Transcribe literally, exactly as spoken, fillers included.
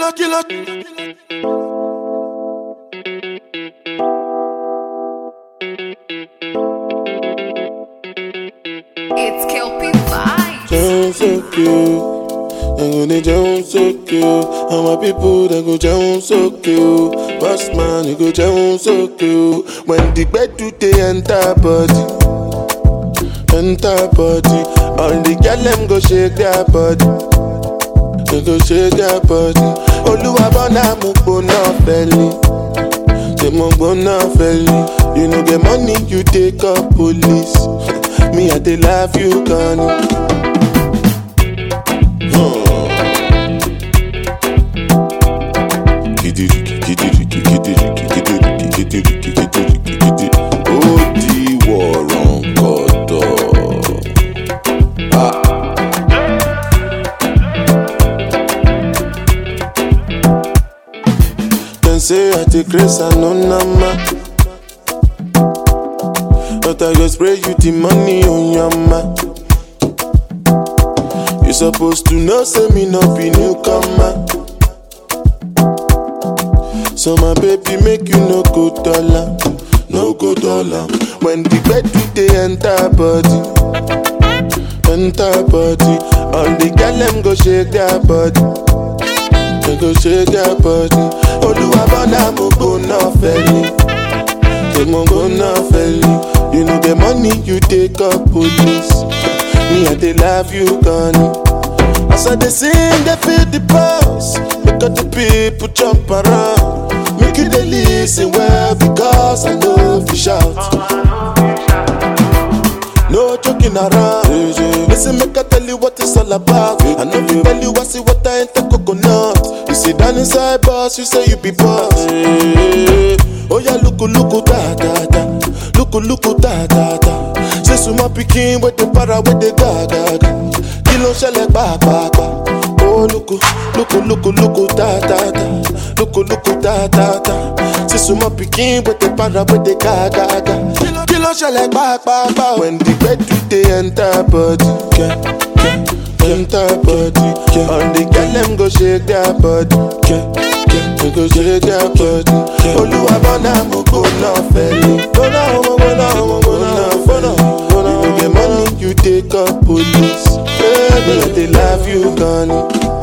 killer, killer. It's Kelpie Vibes. Sound so cute. They go they jump so cute. And my people they go jump so cute. Boss man you go jump so cute. When the bed do they enter body, enter body. All the girl them go shake their body. They go shake their body. Oluwa bona mo bona belly. They mo bona belly. You know get money you take up police. Me I dey love you Connie. Say I take grace and no nama, but I go spray you the money on your ma. You supposed to know, say me no be newcomer. So my baby make you no go dollar, no go dollar. When the bed do they enter body, enter body. All the girl them go shake their body. They go shake their body. Oluwa bona mo go na felly. They mo go na felly. You know the money you take up police. Me I dey love you Connie. As I dey sing they feel the pulse. Make all the people jump around. Make you dey listen well because I know if you shout. No joking around. Listen, make I tell you what it's all about. I know you tell you I see what I ain't the coconut. You sit down inside boss, you say you be boss. Oh yeah, look, look, da da da. Look, look, da da da. Say suma pikin with the para with the ga ga ga. Kilo shele ba ba ba. Oh look, look, look, look, da da da. Look, look, da da da. Say suma pikin with the para with the ga ga ga. Kilo shele ba ba ba. When the bed do they enter body, yeah, yeah, enter body. Yeah. All the girl them go shake their body, yeah, yeah, they go shake their body. Oluwa bona mo go na felly. Go na, go na, go na, go na, go na. You get money, you take up police. Baby, they love you, Connie.